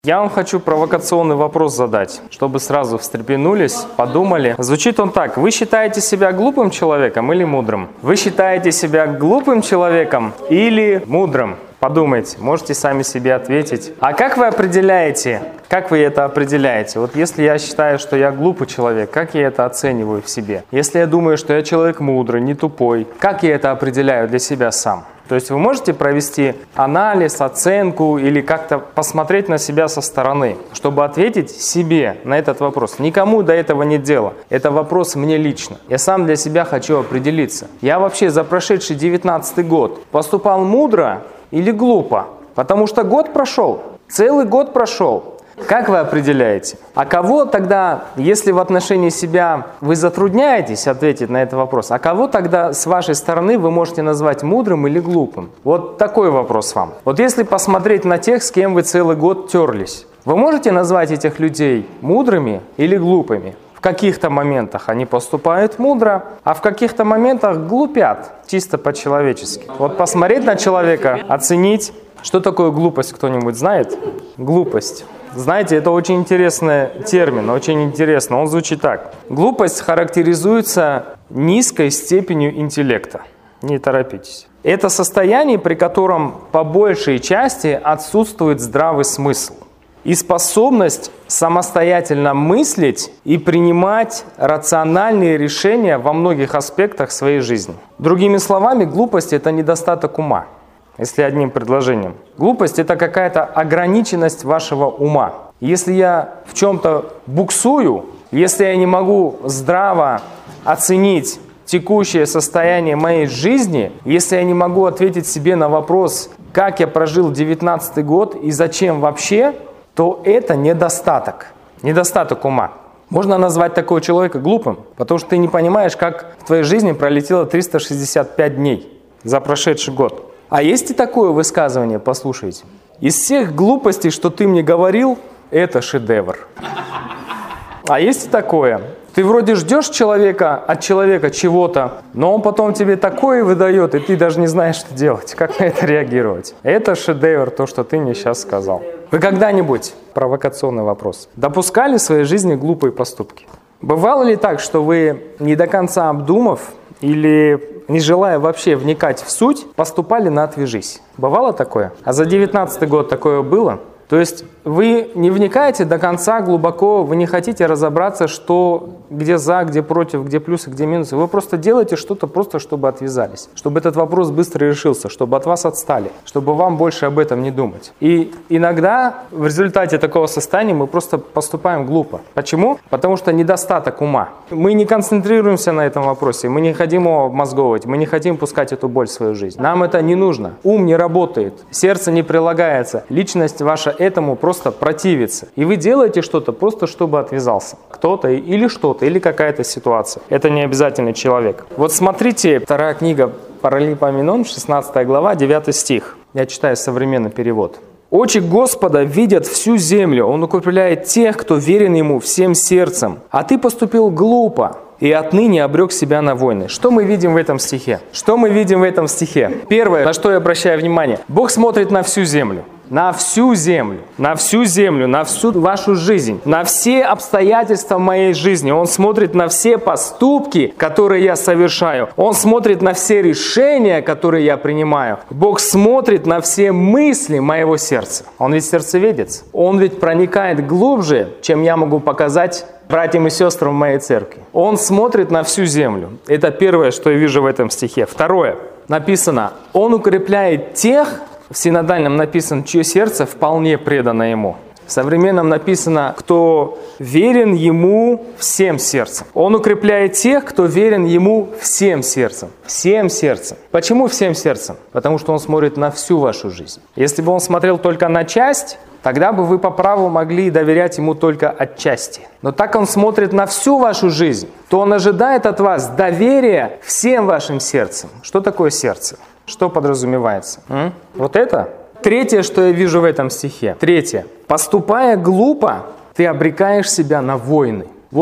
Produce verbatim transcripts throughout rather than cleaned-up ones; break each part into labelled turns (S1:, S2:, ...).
S1: Я вам хочу провокационный вопрос задать, чтобы сразу встрепенулись, подумали. Звучит он так. Вы считаете себя глупым человеком или мудрым? Вы считаете себя глупым человеком или мудрым? Подумайте, можете сами себе ответить. А как вы определяете, как вы это определяете? Вот если я считаю, что я глупый человек, как я это оцениваю в себе? Если я думаю, что я человек мудрый, не тупой, как я это определяю для себя сам? То есть вы можете провести анализ, оценку или как-то посмотреть на себя со стороны, чтобы ответить себе на этот вопрос. Никому до этого нет дела. Это вопрос мне лично. Я сам для себя хочу определиться. Я вообще за прошедший девятнадцатый год поступал мудро или глупо? Потому что год прошел, целый год прошел. Как вы определяете? А кого тогда, если в отношении себя вы затрудняетесь ответить на этот вопрос, а кого тогда с вашей стороны вы можете назвать мудрым или глупым? Вот такой вопрос вам. Вот если посмотреть на тех, с кем вы целый год терлись, вы можете назвать этих людей мудрыми или глупыми? В каких-то моментах они поступают мудро, а в каких-то моментах глупят, чисто по-человечески. Вот посмотреть на человека, оценить, что такое глупость, кто-нибудь знает? Глупость. Знаете, это очень интересный термин, очень интересно. Он звучит так. Глупость характеризуется низкой степенью интеллекта. Не торопитесь. Это состояние, при котором по большей части отсутствует здравый смысл и способность самостоятельно мыслить и принимать рациональные решения во многих аспектах своей жизни. Другими словами, глупость – это недостаток ума. Если одним предложением. Глупость – это какая-то ограниченность вашего ума. Если я в чем-то буксую, если я не могу здраво оценить текущее состояние моей жизни, если я не могу ответить себе на вопрос, как я прожил девятнадцатый год и зачем вообще, то это недостаток, недостаток ума. Можно назвать такого человека глупым, потому что ты не понимаешь, как в твоей жизни пролетело триста шестьдесят пять дней за прошедший год. А есть и такое высказывание, послушайте. Из всех глупостей, что ты мне говорил, это шедевр. А есть и такое. Ты вроде ждешь человека, от человека чего-то, но он потом тебе такое выдает, и ты даже не знаешь, что делать, как на это реагировать. Это шедевр, то, что ты мне сейчас сказал. Вы когда-нибудь, провокационный вопрос, допускали в своей жизни глупые поступки? Бывало ли так, что вы, не до конца обдумав, или не желая вообще вникать в суть, поступали на «отвяжись»? Бывало такое? А за девятнадцатый год такое было? То есть вы не вникаете до конца глубоко, вы не хотите разобраться, что, где за, где против, где плюсы, где минусы. Вы просто делаете что-то просто, чтобы отвязались, чтобы этот вопрос быстро решился, чтобы от вас отстали, чтобы вам больше об этом не думать. И иногда в результате такого состояния мы просто поступаем глупо. Почему? Потому что недостаток ума. Мы не концентрируемся на этом вопросе, мы не хотим его обмозговывать, мы не хотим пускать эту боль в свою жизнь. Нам это не нужно. Ум не работает, сердце не прилагается, личность ваша этому просто противится. И вы делаете что-то просто, чтобы отвязался. Кто-то или что-то, или какая-то ситуация. Это не обязательно человек. Вот смотрите, вторая книга Паралипоменон, шестнадцатая глава, девятый стих. Я читаю современный перевод. «Очи Господа видят всю землю, Он укрепляет тех, кто верен Ему всем сердцем. А ты поступил глупо и отныне обрек себя на войны». Что мы видим в этом стихе? Что мы видим в этом стихе? Первое, на что я обращаю внимание. Бог смотрит на всю землю. На всю землю, на всю землю, на всю вашу жизнь, на все обстоятельства моей жизни. Он смотрит на все поступки, которые я совершаю. Он смотрит на все решения, которые я принимаю. Бог смотрит на все мысли моего сердца. Он ведь сердцеведец. Он ведь проникает глубже, чем я могу показать братьям и сестрам в моей церкви. Он смотрит на всю землю. Это первое, что я вижу в этом стихе. Второе. Написано, Он укрепляет тех, в синодальном написано, чье сердце вполне предано Ему. В современном написано, кто верен Ему всем сердцем. Он укрепляет тех, кто верен Ему всем сердцем. Всем сердцем. Почему всем сердцем? Потому что Он смотрит на всю вашу жизнь. Если бы Он смотрел только на часть, тогда бы вы по праву могли доверять Ему только отчасти. Но так Он смотрит на всю вашу жизнь, то Он ожидает от вас доверия всем вашим сердцем. Что такое сердце? Что подразумевается? М? Вот это? Третье, что я вижу в этом стихе. Третье. Поступая глупо, ты обрекаешь себя на войны. Вот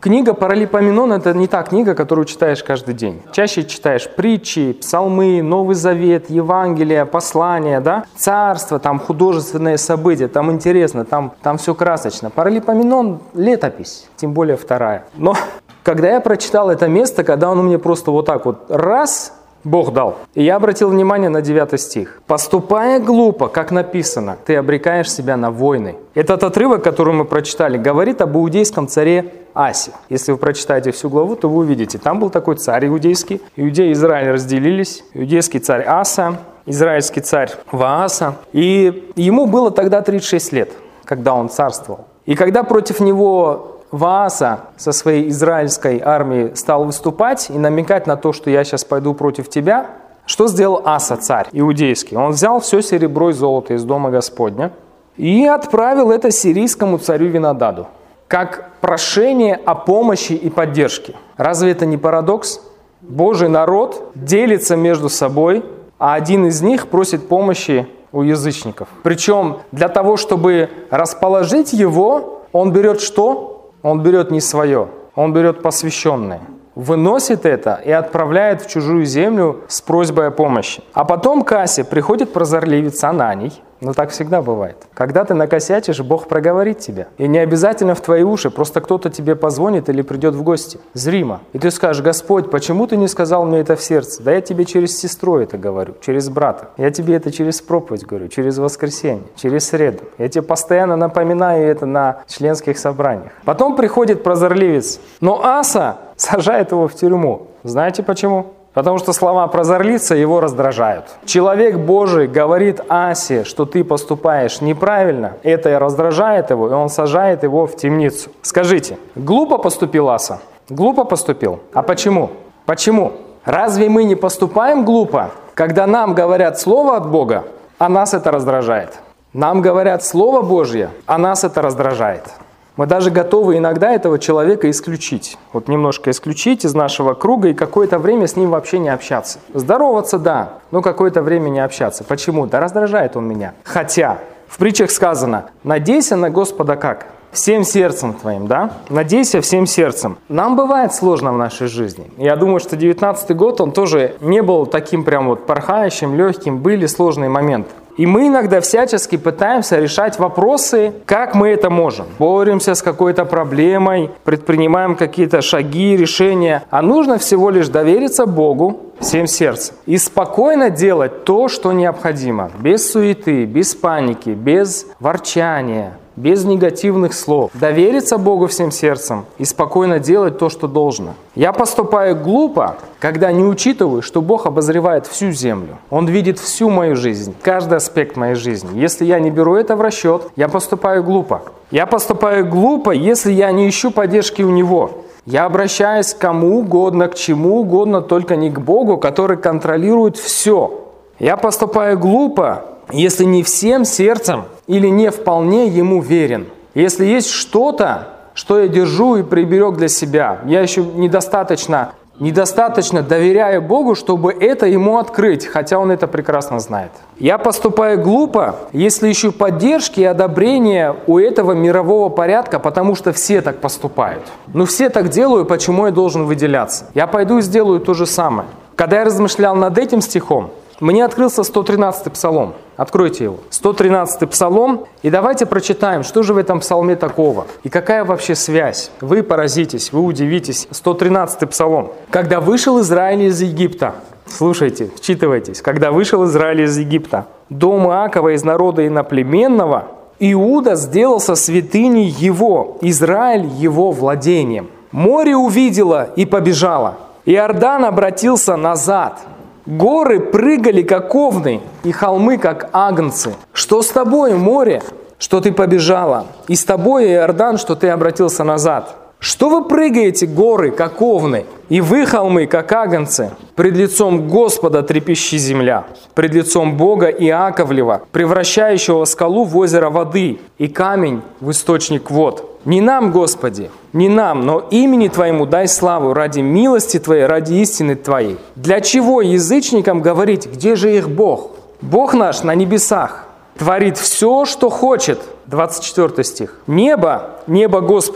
S1: Книга Паралипоменон – это не та книга, которую читаешь каждый день. Чаще читаешь притчи, псалмы, Новый Завет, Евангелие, послания, да? Царство, там художественные события, там интересно, там, там все красочно. Паралипоменон – летопись, тем более вторая. Но когда я прочитал это место, когда он мне просто вот так вот раз – Бог дал. И я обратил внимание на девятый стих. «Поступая глупо, как написано, ты обрекаешь себя на войны». Этот отрывок, который мы прочитали, говорит об иудейском царе Асе. Если вы прочитаете всю главу, то вы увидите, там был такой царь иудейский. Иудеи и Израиль разделились. Иудейский царь Аса, израильский царь Вааса. И ему было тогда тридцать шесть лет, когда он царствовал. И когда против него Вааса со своей израильской армией стал выступать и намекать на то, что я сейчас пойду против тебя, что сделал Аса, царь иудейский? Он взял все серебро и золото из дома Господня и отправил это сирийскому царю Винодаду, как прошение о помощи и поддержке. Разве это не парадокс? Божий народ делится между собой, а один из них просит помощи у язычников. Причем для того, чтобы расположить его, он берет что? Он берет не свое, он берет посвященное, выносит это и отправляет в чужую землю с просьбой о помощи. А потом к Асе приходит прозорливец Ананий. Но так всегда бывает. Когда ты накосячишь, Бог проговорит тебя. И не обязательно в твои уши, просто кто-то тебе позвонит или придет в гости. Зримо. И ты скажешь: Господь, почему ты не сказал мне это в сердце? Да я тебе через сестру это говорю, через брата. Я тебе это через проповедь говорю, через воскресенье, через среду. Я тебе постоянно напоминаю это на членских собраниях. Потом приходит прозорливец. Но Аса сажает его в тюрьму. Знаете почему? Потому что слова прозорлица его раздражают. Человек Божий говорит Асе, что ты поступаешь неправильно. Это раздражает его, и он сажает его в темницу. Скажите, глупо поступил Аса? Глупо поступил. А почему? Почему? Разве мы не поступаем глупо, когда нам говорят слово от Бога, а нас это раздражает? Нам говорят Слово Божье, а нас это раздражает. Мы даже готовы иногда этого человека исключить. Вот немножко исключить из нашего круга и какое-то время с ним вообще не общаться. Здороваться, да, но какое-то время не общаться. Почему? Да раздражает он меня. Хотя в притчах сказано: надейся на Господа как? Всем сердцем твоим, да? Надейся всем сердцем. Нам бывает сложно в нашей жизни. Я думаю, что девятнадцатый год, он тоже не был таким прям вот порхающим, легким. Были сложные моменты. И мы иногда всячески пытаемся решать вопросы, как мы это можем. Боремся с какой-то проблемой, предпринимаем какие-то шаги, решения. А нужно всего лишь довериться Богу всем сердцем и спокойно делать то, что необходимо. Без суеты, без паники, без ворчания, без негативных слов. Довериться Богу всем сердцем и спокойно делать то, что должно. Я поступаю глупо, когда не учитываю, что Бог обозревает всю землю. Он видит всю мою жизнь, каждый аспект моей жизни. Если я не беру это в расчет, я поступаю глупо. Я поступаю глупо, если я не ищу поддержки у Него. Я обращаюсь к кому угодно, к чему угодно, только не к Богу, который контролирует все. Я поступаю глупо, если не всем сердцем или не вполне Ему верен. Если есть что-то, что я держу и приберег для себя, я еще недостаточно, недостаточно доверяю Богу, чтобы это Ему открыть, хотя Он это прекрасно знает. Я поступаю глупо, если ищу поддержки и одобрения у этого мирового порядка, потому что все так поступают. Ну все так делают, почему я должен выделяться? Я пойду и сделаю то же самое. Когда я размышлял над этим стихом, мне открылся сто тринадцатый псалом. Откройте его. сто тринадцатый псалом. И давайте прочитаем, что же в этом псалме такого. И какая вообще связь. Вы поразитесь, вы удивитесь. сто тринадцатый псалом. «Когда вышел Израиль из Египта». Слушайте, вчитывайтесь. «Когда вышел Израиль из Египта, дом Иакова из народа иноплеменного, Иуда сделался святыней его, Израиль его владением. Море увидело и побежало. Иордан обратился назад». Горы прыгали, как овны, и холмы, как агнцы. Что с тобой, море, что ты побежала? И с тобой, Иордан, что ты обратился назад? Что вы прыгаете, горы, как овны, и вы, холмы, как агнцы? Пред лицом Господа трепещи земля, пред лицом Бога Иаковлева, превращающего скалу в озеро воды и камень в источник вод. Не нам, Господи, не нам, но имени Твоему дай славу ради милости Твоей, ради истины Твоей. Для чего язычникам говорить, где же их Бог? Бог наш на небесах творит все, что хочет. двадцать четвёртый стих. Небо, небо Господу,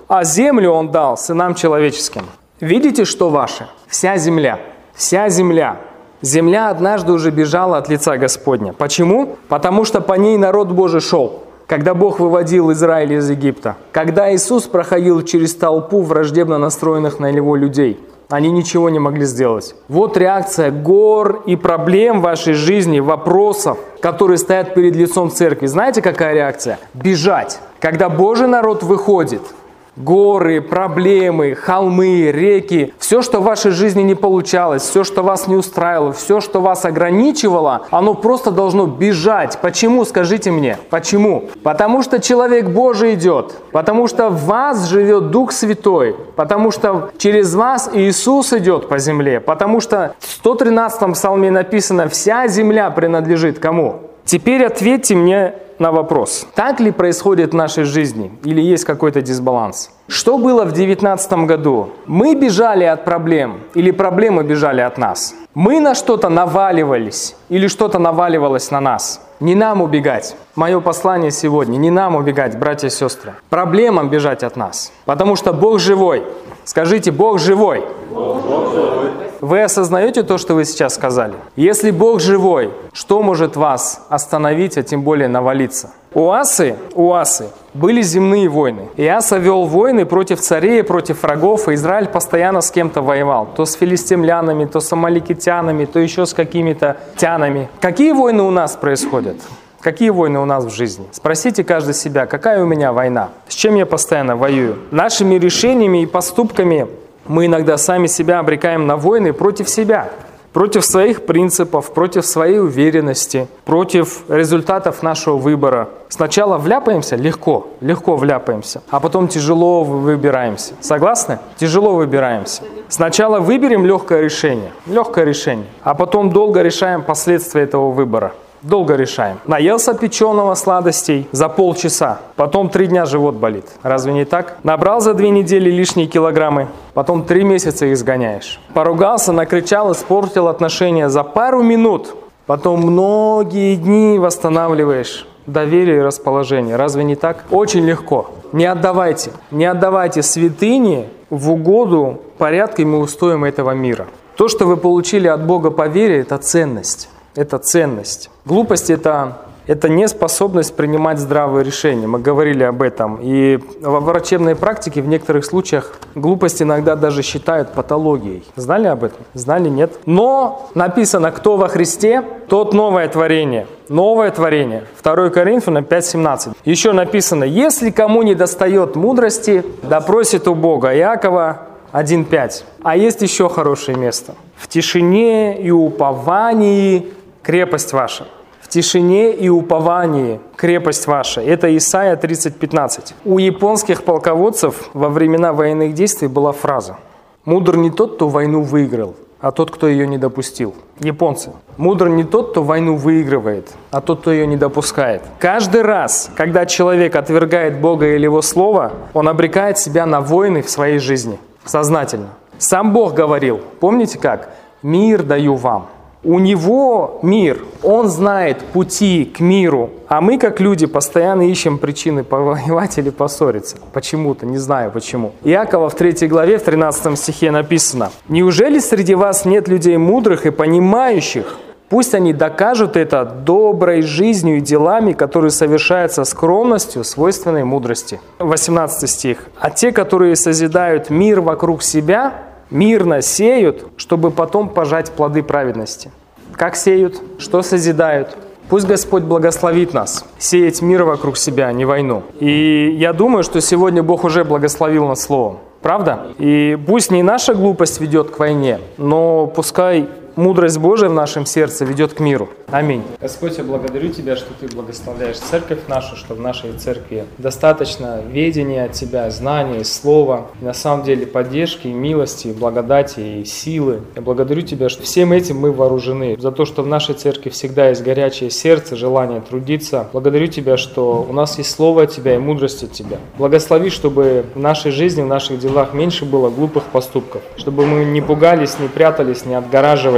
S1: а землю Он дал сынам человеческим. Видите, что ваше? Вся земля. Вся земля. Земля однажды уже бежала от лица Господня. Почему? Потому что по ней народ Божий шел. Когда Бог выводил Израиль из Египта. Когда Иисус проходил через толпу враждебно настроенных на Него людей. Они ничего не могли сделать. Вот реакция гор и проблем в вашей жизни, вопросов, которые стоят перед лицом церкви. Знаете, какая реакция? Бежать. Когда Божий народ выходит, горы, проблемы, холмы, реки, все, что в вашей жизни не получалось, все, что вас не устраивало, все, что вас ограничивало, оно просто должно бежать. Почему, скажите мне? Почему? Потому что человек Божий идет, потому что в вас живет Дух Святой, потому что через вас Иисус идет по земле, потому что в сто тринадцатом псалме написано: «Вся земля принадлежит кому?» Теперь ответьте мне на вопрос. Так ли происходит в нашей жизни? Или есть какой-то дисбаланс? Что было в девятнадцатом году? Мы бежали от проблем или проблемы бежали от нас? Мы на что-то наваливались или что-то наваливалось на нас? Не нам убегать. Мое послание сегодня: не нам убегать, братья и сестры. Проблемам бежать от нас. Потому что Бог живой. Скажите: Бог живой. Бог живой. Вы осознаете то, что вы сейчас сказали? Если Бог живой, что может вас остановить, а тем более навалиться? У Асы, у Асы были земные войны. И Аса вел войны против царей, против врагов, и Израиль постоянно с кем-то воевал. То с филистимлянами, то с амаликитянами, то еще с какими-то тянами. Какие войны у нас происходят? Какие войны у нас в жизни? Спросите каждый себя: какая у меня война? С чем я постоянно воюю? Нашими решениями и поступками мы иногда сами себя обрекаем на войны против себя, против своих принципов, против своей уверенности, против результатов нашего выбора. Сначала вляпаемся, легко, легко вляпаемся, а потом тяжело выбираемся. Согласны? Тяжело выбираемся. Сначала выберем легкое решение, легкое решение, а потом долго решаем последствия этого выбора. Долго решаем. Наелся печеного сладостей за полчаса, потом три дня живот болит. Разве не так? Набрал за две недели лишние килограммы, потом три месяца их сгоняешь. Поругался, накричал, испортил отношения за пару минут, потом многие дни восстанавливаешь доверие и расположение. Разве не так? Очень легко. Не отдавайте, не отдавайте святыни в угоду порядкам и устоям этого мира. То, что вы получили от Бога по вере, это ценность. Это ценность. Глупость это, – это неспособность принимать здравые решения. Мы говорили об этом. И во врачебной практике в некоторых случаях глупость иногда даже считают патологией. Знали об этом? Знали? Нет? Но написано: кто во Христе, тот новое творение. Новое творение. второе Коринфянам пять семнадцать. Еще написано: если кому не достает мудрости, да просит у Бога. Иакова один пять. А есть еще хорошее место. В тишине и уповании крепость ваша. В тишине и уповании крепость ваша. Это Исайя тридцать пятнадцать. У японских полководцев во времена военных действий была фраза: «Мудр не тот, кто войну выиграл, а тот, кто ее не допустил». Японцы. Мудр не тот, кто войну выигрывает, а тот, кто ее не допускает. Каждый раз, когда человек отвергает Бога или Его Слово, он обрекает себя на войны в своей жизни. Сознательно. Сам Бог говорил, помните как? «Мир даю вам». У Него мир, Он знает пути к миру, а мы, как люди, постоянно ищем причины повоевать или поссориться. Почему-то, не знаю почему. Иакова в третьей главе, в тринадцатом стихе написано: «Неужели среди вас нет людей мудрых и понимающих? Пусть они докажут это доброй жизнью и делами, которые совершаются скромностью, свойственной мудрости». восемнадцатый стих. «А те, которые созидают мир вокруг себя, мирно сеют, чтобы потом пожать плоды праведности». Как сеют? Что созидают? Пусть Господь благословит нас сеять мир вокруг себя, а не войну. И я думаю, что сегодня Бог уже благословил нас словом. Правда? И пусть не наша глупость ведет к войне, но пускай мудрость Божия в нашем сердце ведет к миру. Аминь. Господь, я благодарю Тебя, что Ты благословляешь церковь нашу, что в нашей церкви достаточно ведения от Тебя, знаний, слова, и на самом деле поддержки, милости, благодати и силы. Я благодарю Тебя, что всем этим мы вооружены, за то, что в нашей церкви всегда есть горячее сердце, желание трудиться. Благодарю Тебя, что у нас есть слово от Тебя и мудрость от Тебя. Благослови, чтобы в нашей жизни, в наших делах меньше было глупых поступков, чтобы мы не пугались, не прятались, не отгораживались,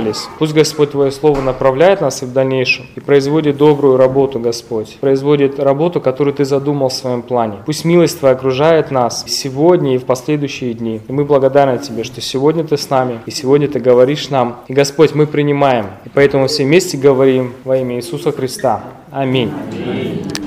S1: задумались. Пусть, Господь, Твое Слово направляет нас и в дальнейшем и производит добрую работу, Господь. Производит работу, которую Ты задумал в Своем плане. Пусть милость Твоя окружает нас сегодня и в последующие дни. И мы благодарны Тебе, что сегодня Ты с нами, и сегодня Ты говоришь нам. И, Господь, мы принимаем. И поэтому все вместе говорим во имя Иисуса Христа. Аминь. Аминь.